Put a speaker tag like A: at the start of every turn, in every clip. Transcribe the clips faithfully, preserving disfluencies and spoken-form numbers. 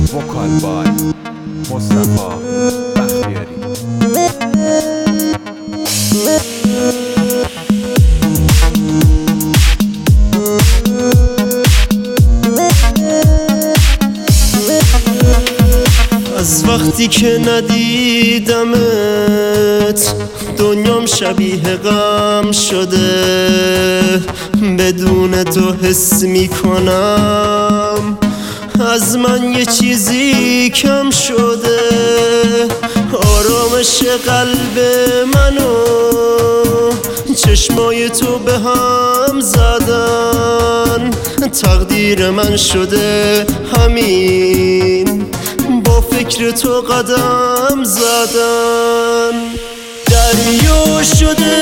A: وکال بای مصطفی بختیاری.
B: از وقتی که ندیدمت دنیام شبیه غم شده، بدون تو حس میکنم از من یه چیزی کم شده. آرامش قلب منو چشمای تو به هم زدن، تقدیر من شده همین با فکر تو قدم زدن. دریا شده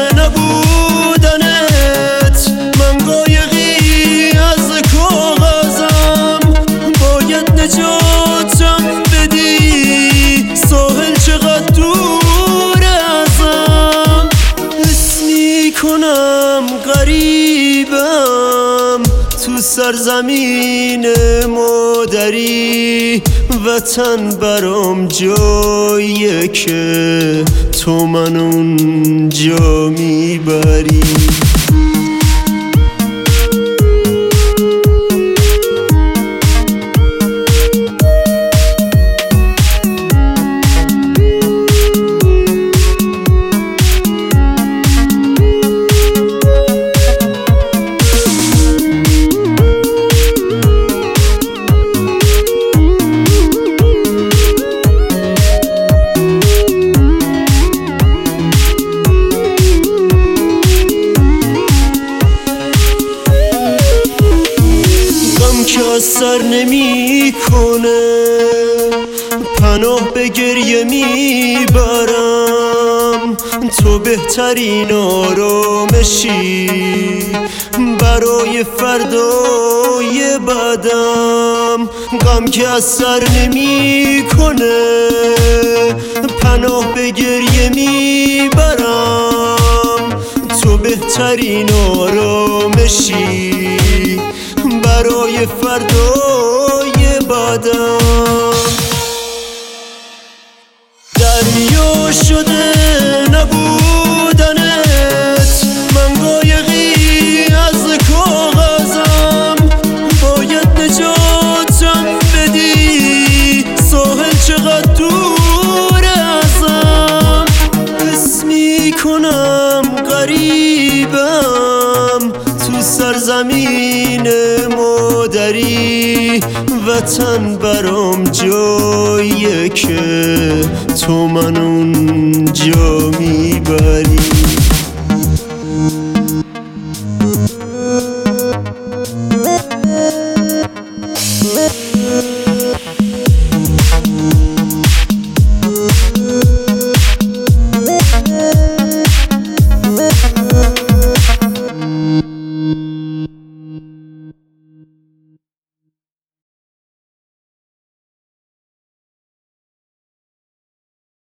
B: نبودنت، من قایقی از کاغذم، باید نجاتم بدی، ساحل چقدر دور ازم. حس میکنم غریبم تو سرزمین مادری، وطن برام جاییه که تو من اونجا میبری. که اثر نمی کنه، پناه به گریه میبرم، تو بهترین آرامشی برای فردای بعدم. غم که اثر نمی کنه، پناه به گریه میبرم، تو بهترین آرامشی برای فردای بعدم. دریا شده نبودنت، من قایقی از کاغذم، باید نجاتم بدی، ساحل چقدر دور ازم. حس میکنم غریبم تو سرزمین مادری، وطن برام جاییه که تو من اونجا میبری.